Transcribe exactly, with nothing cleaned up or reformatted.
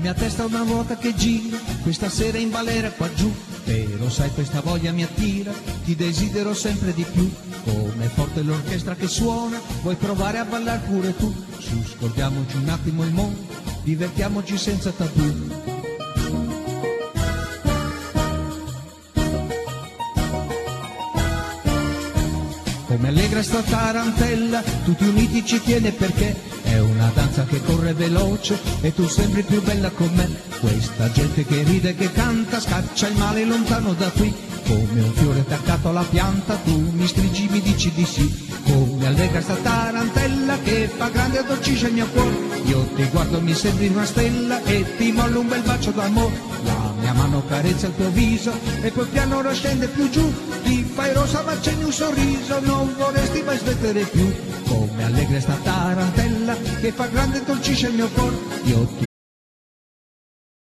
mia testa è una ruota che gira, questa sera in balera qua giù, però sai questa voglia mi attira, ti desidero sempre di più, come forte l'orchestra che suona, vuoi provare a ballare pure tu, su scordiamoci un attimo il mondo, divertiamoci senza tabù. Come allegra sta tarantella, tutti uniti ci tiene perché è una danza che corre veloce e tu sembri più bella con me. Questa gente che ride e che canta scaccia il male lontano da qui. Come un fiore attaccato alla pianta tu mi stringi, mi dici di sì. Come allegra sta tarantella che fa grande e addolcisce il mio cuore. Io ti guardo, mi sembri una stella e ti mollo un bel bacio d'amore. La mia mano carezza il tuo viso e poi piano ora scende più giù. Ti fai rosa ma accendi un sorriso, non vorresti mai smettere più. Come allegra sta tarantella che fa grande e dolcisce il mio cuore. Io ti